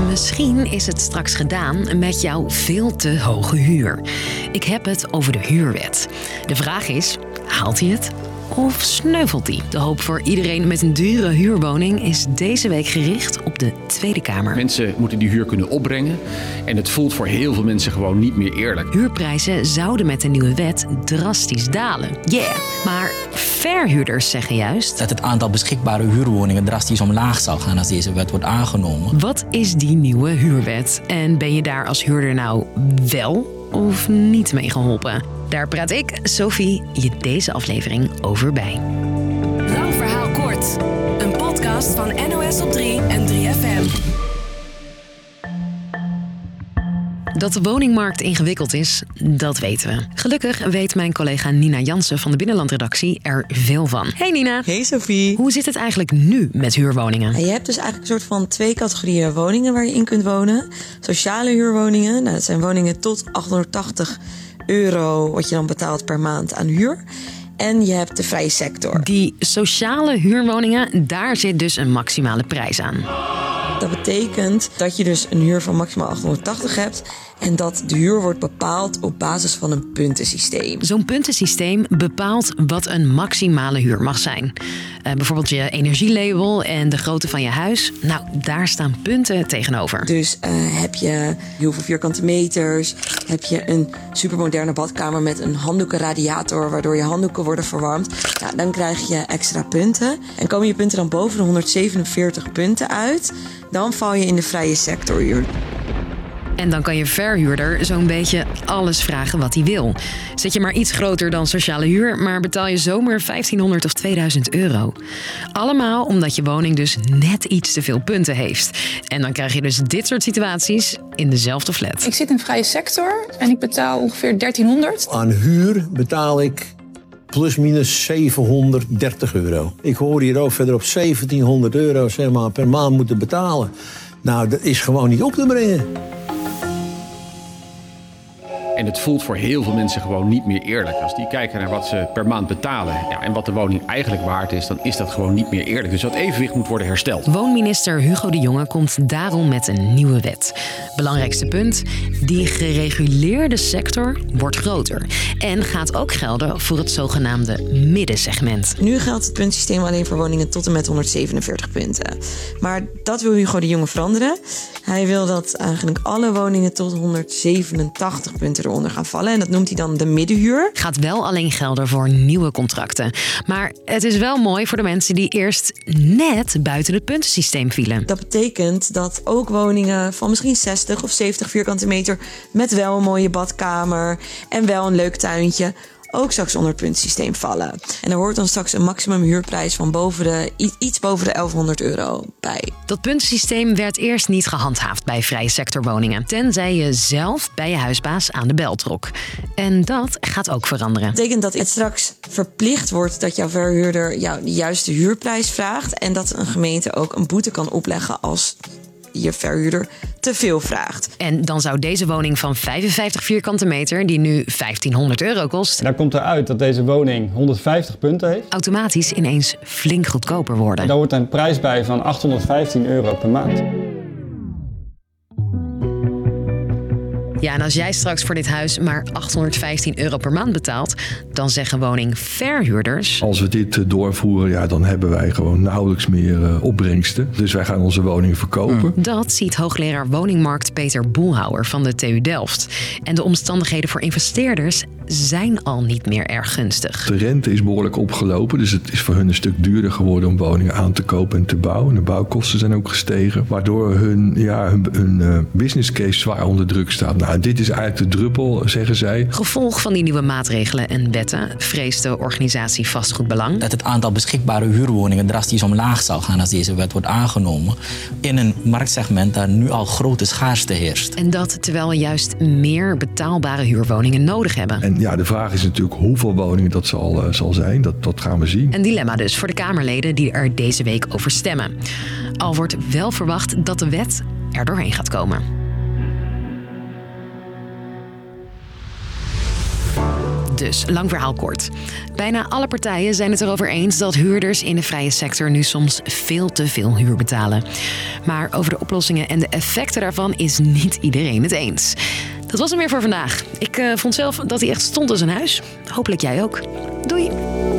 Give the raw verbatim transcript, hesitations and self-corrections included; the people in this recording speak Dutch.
Misschien is het straks gedaan met jouw veel te hoge huur. Ik heb het over de huurwet. De vraag is, haalt hij het? Of sneuvelt hij? De hoop voor iedereen met een dure huurwoning is deze week gericht op de Tweede Kamer. Mensen moeten die huur kunnen opbrengen. En het voelt voor heel veel mensen gewoon niet meer eerlijk. Huurprijzen zouden met de nieuwe wet drastisch dalen. Yeah! Maar verhuurders zeggen juist dat het aantal beschikbare huurwoningen drastisch omlaag zal gaan als deze wet wordt aangenomen. Wat is die nieuwe huurwet? En ben je daar als huurder nou wel of niet mee geholpen? Daar praat ik, Sophie, je deze aflevering over bij. Lang verhaal kort. Een podcast van N O S op drie en drie F M. Dat de woningmarkt ingewikkeld is, dat weten we. Gelukkig weet mijn collega Nina Jansen van de Binnenlandredactie er veel van. Hey Nina. Hey Sophie. Hoe zit het eigenlijk nu met huurwoningen? Je hebt dus eigenlijk een soort van twee categorieën woningen waar je in kunt wonen. Sociale huurwoningen, nou, dat zijn woningen tot achthonderdtachtig euro wat je dan betaalt per maand aan huur. En je hebt de vrije sector. Die sociale huurwoningen, daar zit dus een maximale prijs aan. Dat betekent dat je dus een huur van maximaal achthonderdtachtig hebt en dat de huur wordt bepaald op basis van een puntensysteem. Zo'n puntensysteem bepaalt wat een maximale huur mag zijn. Uh, bijvoorbeeld je energielabel en de grootte van je huis. Nou, daar staan punten tegenover. Dus uh, heb je heel veel vierkante meters, heb je een supermoderne badkamer met een handdoekenradiator waardoor je handdoeken worden verwarmd. Nou, dan krijg je extra punten. En komen je punten dan boven de honderdzevenenveertig punten uit, dan val je in de vrije sectorhuur. En dan kan je verhuurder zo'n beetje alles vragen wat hij wil. Zit je maar iets groter dan sociale huur, maar betaal je zomaar vijftienhonderd of tweeduizend euro. Allemaal omdat je woning dus net iets te veel punten heeft. En dan krijg je dus dit soort situaties in dezelfde flat. Ik zit in vrije sector en ik betaal ongeveer dertienhonderd. Aan huur betaal ik plus minus zevenhonderddertig euro. Ik hoor hier ook verder op zeventienhonderd euro zeg maar, per maand moeten betalen. Nou, dat is gewoon niet op te brengen. En het voelt voor heel veel mensen gewoon niet meer eerlijk. Als die kijken naar wat ze per maand betalen, ja, en wat de woning eigenlijk waard is, dan is dat gewoon niet meer eerlijk. Dus dat evenwicht moet worden hersteld. Woonminister Hugo de Jonge komt daarom met een nieuwe wet. Belangrijkste punt, die gereguleerde sector wordt groter. En gaat ook gelden voor het zogenaamde middensegment. Nu geldt het puntsysteem alleen voor woningen tot en met honderdzevenenveertig punten. Maar dat wil Hugo de Jonge veranderen. Hij wil dat eigenlijk alle woningen tot honderdzevenentachtig punten eronder gaan vallen. En dat noemt hij dan de middenhuur. Gaat wel alleen gelden voor nieuwe contracten. Maar het is wel mooi voor de mensen die eerst net buiten het puntensysteem vielen. Dat betekent dat ook woningen van misschien zestig of zeventig vierkante meter met wel een mooie badkamer en wel een leuk tuintje ook straks onder het puntensysteem vallen. En er hoort dan straks een maximum huurprijs van boven de, iets boven de elfhonderd euro bij. Dat puntensysteem werd eerst niet gehandhaafd bij vrije sectorwoningen, tenzij je zelf bij je huisbaas aan de bel trok. En dat gaat ook veranderen. Dat betekent dat het straks verplicht wordt dat jouw verhuurder jou de juiste huurprijs vraagt en dat een gemeente ook een boete kan opleggen als je verhuurder te veel vraagt. En dan zou deze woning van vijfenvijftig vierkante meter, die nu vijftienhonderd euro kost, daar komt eruit dat deze woning honderdvijftig punten heeft, automatisch ineens flink goedkoper worden. Daar hoort een prijs bij van achthonderdvijftien euro per maand. Ja, en als jij straks voor dit huis maar achthonderdvijftien euro per maand betaalt, dan zeggen woningverhuurders: als we dit doorvoeren, ja, dan hebben wij gewoon nauwelijks meer uh, opbrengsten. Dus wij gaan onze woningen verkopen. Mm. Dat ziet hoogleraar woningmarkt Peter Boelhouwer van de T U Delft. En de omstandigheden voor investeerders zijn al niet meer erg gunstig. De rente is behoorlijk opgelopen, dus het is voor hun een stuk duurder geworden om woningen aan te kopen en te bouwen. De bouwkosten zijn ook gestegen, waardoor hun, ja, hun, hun uh, business case zwaar onder druk staat. Nou, dit is eigenlijk de druppel, zeggen zij. Gevolg van die nieuwe maatregelen en wetten vreest de organisatie Vastgoedbelang dat het aantal beschikbare huurwoningen drastisch omlaag zal gaan als deze wet wordt aangenomen. In een marktsegment daar nu al grote schaarste heerst. En dat terwijl we juist meer betaalbare huurwoningen nodig hebben. En ja, de vraag is natuurlijk hoeveel woningen dat zal, uh, zal zijn. Dat, dat gaan we zien. Een dilemma dus voor de Kamerleden die er deze week over stemmen. Al wordt wel verwacht dat de wet er doorheen gaat komen. Dus, lang verhaal kort. Bijna alle partijen zijn het erover eens dat huurders in de vrije sector nu soms veel te veel huur betalen. Maar over de oplossingen en de effecten daarvan is niet iedereen het eens. Dat was hem weer voor vandaag. Ik uh, vond zelf dat hij echt stond als een huis. Hopelijk jij ook. Doei!